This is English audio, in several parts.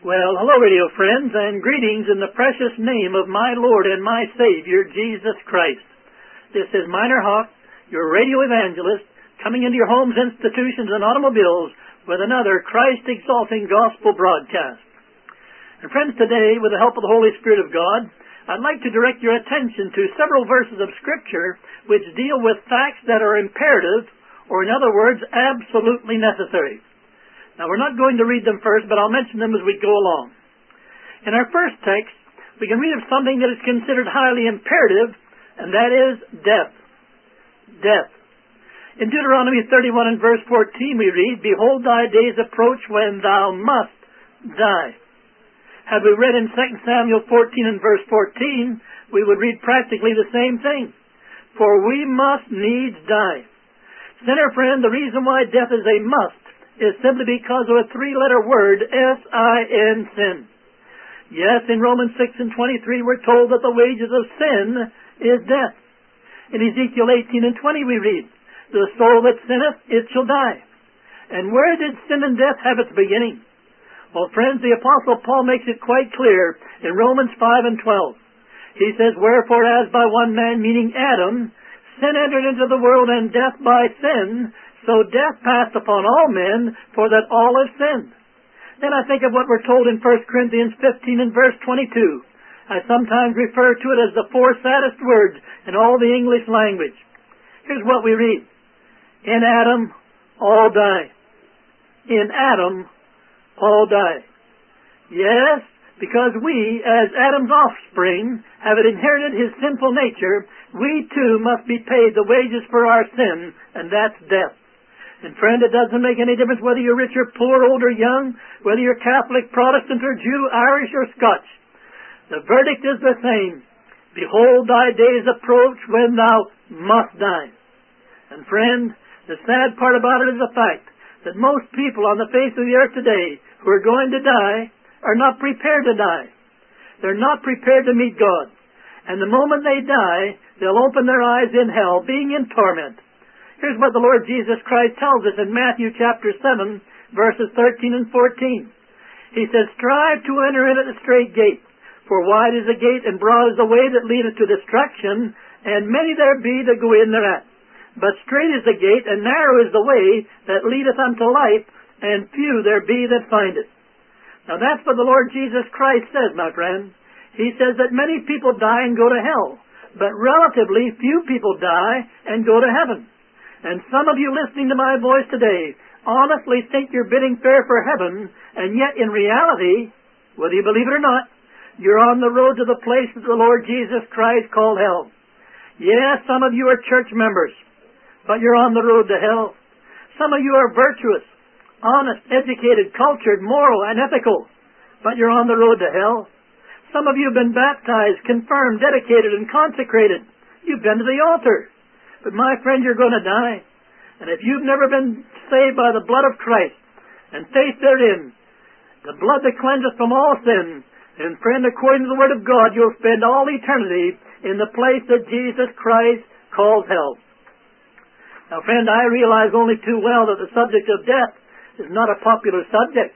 Well, hello, radio friends, and greetings in the precious name of my Lord and my Savior, Jesus Christ. This is Minor Hawk, your radio evangelist, coming into your homes, institutions, and automobiles with another Christ-exalting gospel broadcast. And friends, today, with the help of the Holy Spirit of God, I'd like to direct your attention to several verses of Scripture which deal with facts that are imperative, or in other words, absolutely necessary. Now, we're not going to read them first, but I'll mention them as we go along. In our first text, we can read of something that is considered highly imperative, and that is death. Death. In Deuteronomy 31 and verse 14 we read, "Behold, thy days approach when thou must die." Had we read in 2 Samuel 14 and verse 14, we would read practically the same thing. For we must needs die. Sinner friend, the reason why death is a must is simply because of a three-letter word, S-I-N, sin. Yes, in Romans 6 and 23 we're told that the wages of sin is death. In Ezekiel 18 and 20 we read, "The soul that sinneth, it shall die." And where did sin and death have its beginning? Well, friends, the Apostle Paul makes it quite clear in Romans 5 and 12. He says, "Wherefore as by one man, meaning Adam, sin entered into the world, and death by sin, so death passed upon all men, for that all have sinned." Then I think of what we're told in 1 Corinthians 15 and verse 22. I sometimes refer to it as the four saddest words in all the English language. Here's what we read. "In Adam, all die. In Adam, all die." Yes, because we, as Adam's offspring, have inherited his sinful nature, we too must be paid the wages for our sin, and that's death. And friend, it doesn't make any difference whether you're rich or poor, old or young, whether you're Catholic, Protestant or Jew, Irish or Scotch. The verdict is the same. Behold, thy days approach when thou must die. And friend, the sad part about it is the fact that most people on the face of the earth today who are going to die are not prepared to die. They're not prepared to meet God. And the moment they die, they'll open their eyes in hell, being in torment. Here's what the Lord Jesus Christ tells us in Matthew chapter 7, verses 13 and 14. He says, "Strive to enter in at the strait gate, for wide is the gate and broad is the way that leadeth to destruction, and many there be that go in thereat. But strait is the gate, and narrow is the way that leadeth unto life, and few there be that find it." Now that's what the Lord Jesus Christ says, my friend. He says that many people die and go to hell, but relatively few people die and go to heaven. And some of you listening to my voice today honestly think you're bidding fair for heaven, and yet in reality, whether you believe it or not, you're on the road to the place that the Lord Jesus Christ called hell. Yes, some of you are church members, but you're on the road to hell. Some of you are virtuous, honest, educated, cultured, moral, and ethical, but you're on the road to hell. Some of you have been baptized, confirmed, dedicated, and consecrated. You've been to the altar. But my friend, you're going to die. And if you've never been saved by the blood of Christ and faith therein, the blood that cleanseth from all sin, and friend, according to the Word of God, you'll spend all eternity in the place that Jesus Christ calls hell. Now, friend, I realize only too well that the subject of death is not a popular subject.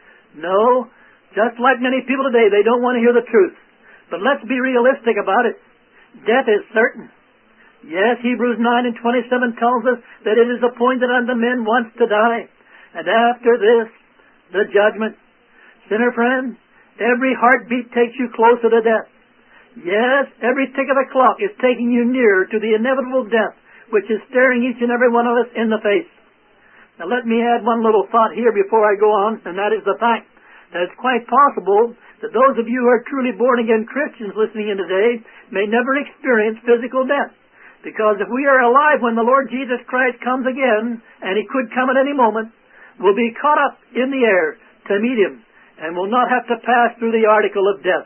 No, just like many people today, they don't want to hear the truth. But let's be realistic about it. Death is certain. Yes, Hebrews 9 and 27 tells us that it is appointed unto men once to die, and after this, the judgment. Sinner friend, every heartbeat takes you closer to death. Yes, every tick of the clock is taking you nearer to the inevitable death, which is staring each and every one of us in the face. Now let me add one little thought here before I go on, and that is the fact that it's quite possible that those of you who are truly born-again Christians listening in today may never experience physical death. Because if we are alive when the Lord Jesus Christ comes again, and He could come at any moment, we'll be caught up in the air to meet Him, and will not have to pass through the article of death.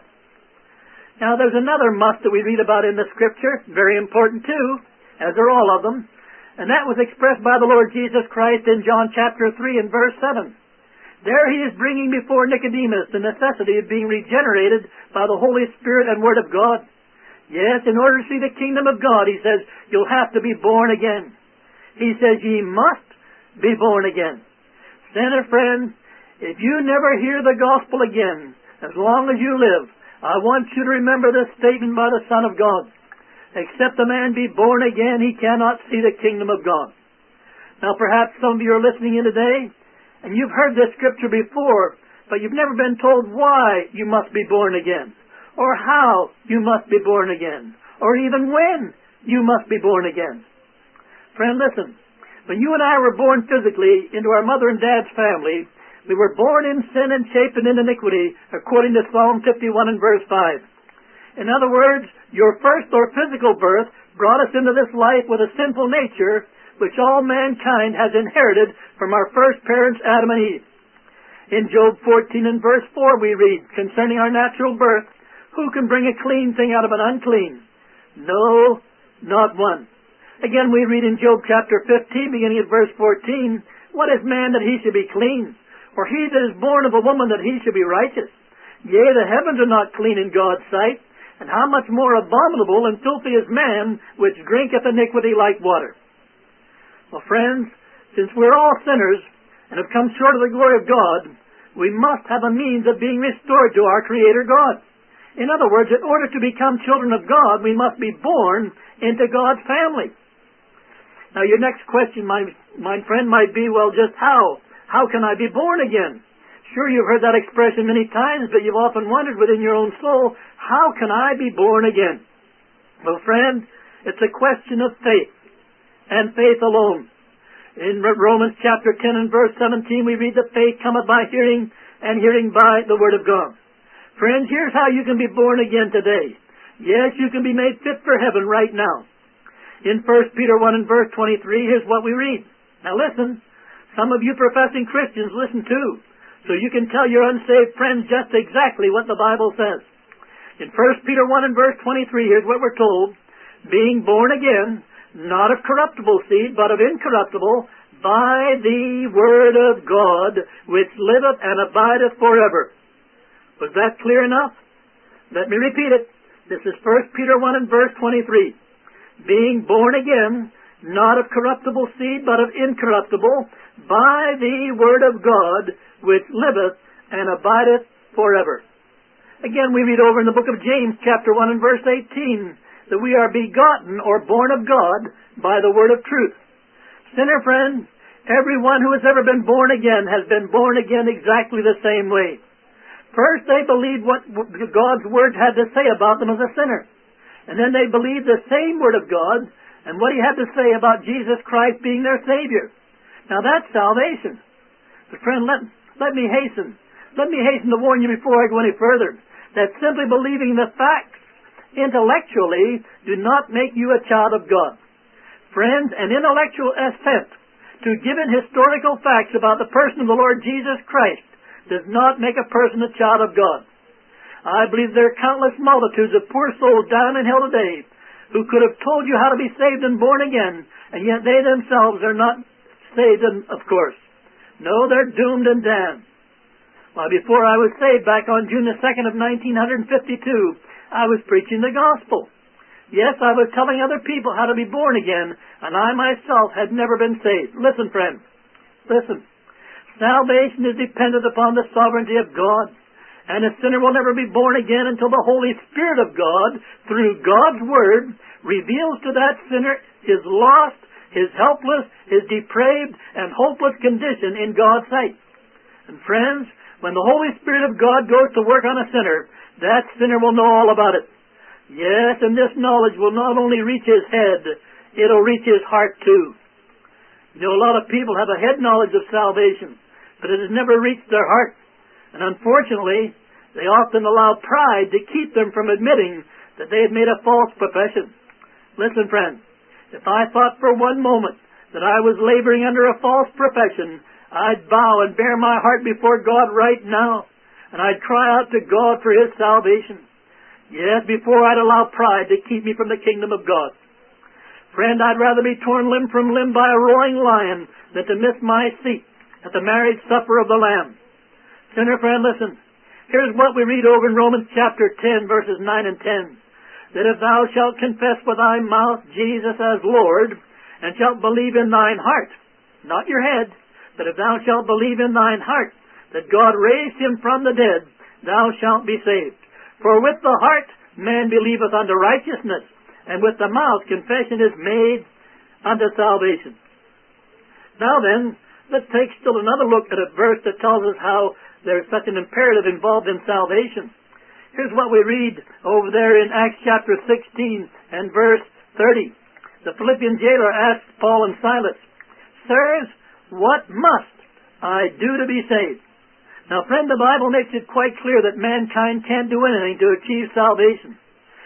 Now there's another must that we read about in the Scripture, very important too, as are all of them, and that was expressed by the Lord Jesus Christ in John chapter 3 and verse 7. There He is bringing before Nicodemus the necessity of being regenerated by the Holy Spirit and Word of God. Yes, in order to see the kingdom of God, He says, you'll have to be born again. He says, ye must be born again. Sinner friend, If you never hear the gospel again, as long as you live, I want you to remember this statement by the Son of God. Except a man be born again, he cannot see the kingdom of God. Now perhaps some of you are listening in today, and you've heard this scripture before, but you've never been told why you must be born again, or how you must be born again, or even when you must be born again. Friend, listen. When you and I were born physically into our mother and dad's family, we were born in sin and shaped in iniquity, according to Psalm 51 and verse 5. In other words, your first or physical birth brought us into this life with a sinful nature, which all mankind has inherited from our first parents, Adam and Eve. In Job 14 and verse 4 we read, concerning our natural birth, who can bring a clean thing out of an unclean? No, not one. Again, we read in Job chapter 15, beginning at verse 14, what is man that he should be clean? Or he that is born of a woman that he should be righteous? Yea, the heavens are not clean in God's sight, and how much more abominable and filthy is man, which drinketh iniquity like water. Well, friends, since we're all sinners, and have come short of the glory of God, we must have a means of being restored to our Creator God. In other words, in order to become children of God, we must be born into God's family. Now, your next question, my friend, might be, well, just how? How can I be born again? Sure, you've heard that expression many times, but you've often wondered within your own soul, how can I be born again? Well, friend, it's a question of faith, and faith alone. In Romans chapter 10 and verse 17, we read that faith cometh by hearing, and hearing by the Word of God. Friends, here's how you can be born again today. Yes, you can be made fit for heaven right now. In 1 Peter 1 and verse 23, here's what we read. Now listen, some of you professing Christians, listen too, so you can tell your unsaved friends just exactly what the Bible says. In 1 Peter 1 and verse 23, here's what we're told. Being born again, not of corruptible seed, but of incorruptible, by the Word of God, which liveth and abideth forever. Was that clear enough? Let me repeat it. This is 1 Peter 1 and verse 23. Being born again, not of corruptible seed, but of incorruptible, by the Word of God, which liveth and abideth forever. Again, we read over in the book of James, chapter 1 and verse 18, that we are begotten or born of God by the word of truth. Sinner friend, everyone who has ever been born again has been born again exactly the same way. First, they believed what God's word had to say about them as a sinner. And then they believed the same word of God and what he had to say about Jesus Christ being their Savior. Now that's salvation. But friend, let me hasten to warn you before I go any further, that simply believing the facts intellectually do not make you a child of God. Friends, an intellectual assent to given historical facts about the person of the Lord Jesus Christ does not make a person a child of God. I believe there are countless multitudes of poor souls down in hell today who could have told you how to be saved and born again, and yet they themselves are not saved, of course. No, they're doomed and damned. Why, before I was saved back on June the 2nd of 1952, I was preaching the gospel. Yes, I was telling other people how to be born again, and I myself had never been saved. Listen, friend. Listen. Salvation is dependent upon the sovereignty of God, and a sinner will never be born again until the Holy Spirit of God, through God's Word, reveals to that sinner his lost, his helpless, his depraved, and hopeless condition in God's sight. And friends, when the Holy Spirit of God goes to work on a sinner, that sinner will know all about it. Yes, and this knowledge will not only reach his head, it'll reach his heart too. You know, a lot of people have a head knowledge of salvation, but it has never reached their heart. And unfortunately, they often allow pride to keep them from admitting that they have made a false profession. Listen, friend, if I thought for one moment that I was laboring under a false profession, I'd bow and bare my heart before God right now, and I'd cry out to God for His salvation. Yes, before I'd allow pride to keep me from the kingdom of God. Friend, I'd rather be torn limb from limb by a roaring lion than to miss my seat at the marriage supper of the Lamb. Sinner friend, listen. Here's what we read over in Romans chapter 10, verses 9 and 10. That if thou shalt confess with thy mouth Jesus as Lord, and shalt believe in thine heart, not your head, but if thou shalt believe in thine heart that God raised him from the dead, thou shalt be saved. For with the heart man believeth unto righteousness, and with the mouth confession is made unto salvation. Now then, let's take still another look at a verse that tells us how there's such an imperative involved in salvation. Here's what we read over there in Acts chapter 16 and verse 30. The Philippian jailer asked Paul and Silas, Sirs, what must I do to be saved? Now, friend, the Bible makes it quite clear that mankind can't do anything to achieve salvation.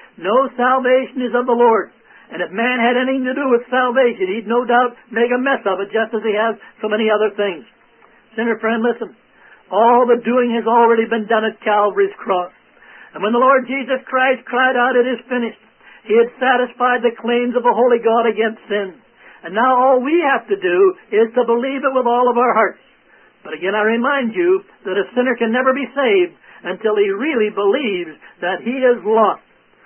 No salvation is of the Lord. And if man had anything to do with salvation, he'd no doubt make a mess of it, just as he has so many other things. Sinner friend, listen. All the doing has already been done at Calvary's cross. And when the Lord Jesus Christ cried out, "It is finished," he had satisfied the claims of the holy God against sin. And now all we have to do is to believe it with all of our hearts. But again, I remind you that a sinner can never be saved until he really believes that he is lost.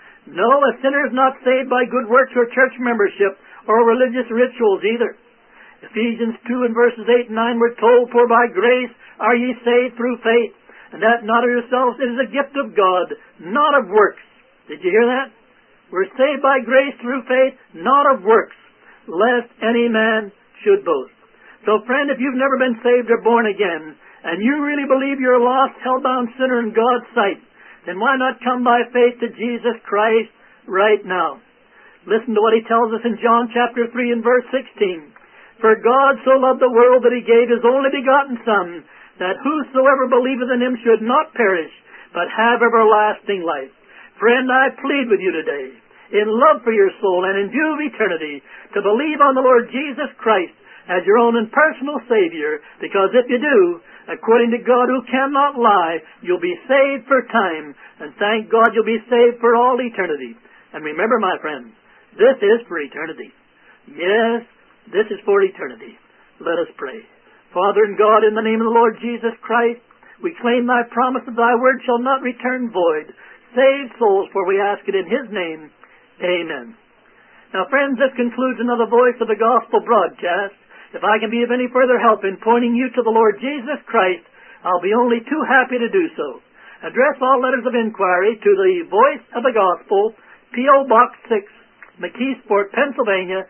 No, a sinner is not saved by good works or church membership or religious rituals either. Ephesians 2 and verses 8 and 9 we're told, "For by grace are ye saved through faith, and that not of yourselves, it is a gift of God, not of works." Did you hear that? We're saved by grace through faith, not of works, lest any man should boast. So friend, if you've never been saved or born again, and you really believe you're a lost, hell-bound sinner in God's sight, then why not come by faith to Jesus Christ right now? Listen to what he tells us in John chapter 3 and verse 16. "For God so loved the world that he gave his only begotten Son, that whosoever believeth in him should not perish, but have everlasting life." Friend, I plead with you today, in love for your soul and in view of eternity, to believe on the Lord Jesus Christ as your own and personal Savior, because if you do, according to God who cannot lie, you'll be saved for time, and thank God you'll be saved for all eternity. And remember, my friends, this is for eternity. Yes, this is for eternity. Let us pray. Father and God, in the name of the Lord Jesus Christ, we claim thy promise that thy word shall not return void. Save souls, for we ask it in his name. Amen. Now, friends, this concludes another Voice of the Gospel broadcast. If I can be of any further help in pointing you to the Lord Jesus Christ, I'll be only too happy to do so. Address all letters of inquiry to the Voice of the Gospel, P.O. Box 6, McKeesport, Pennsylvania,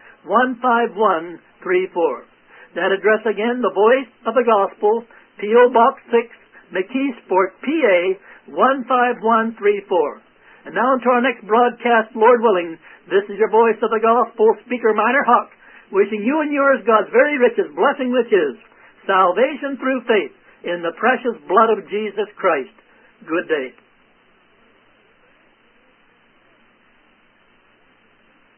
15134. That address again, the Voice of the Gospel, P.O. Box 6, McKeesport, PA, 15134. And now until our next broadcast, Lord willing, this is your Voice of the Gospel, Speaker Minor Hawk, wishing you and yours God's very richest blessing, which is salvation through faith in the precious blood of Jesus Christ. Good day.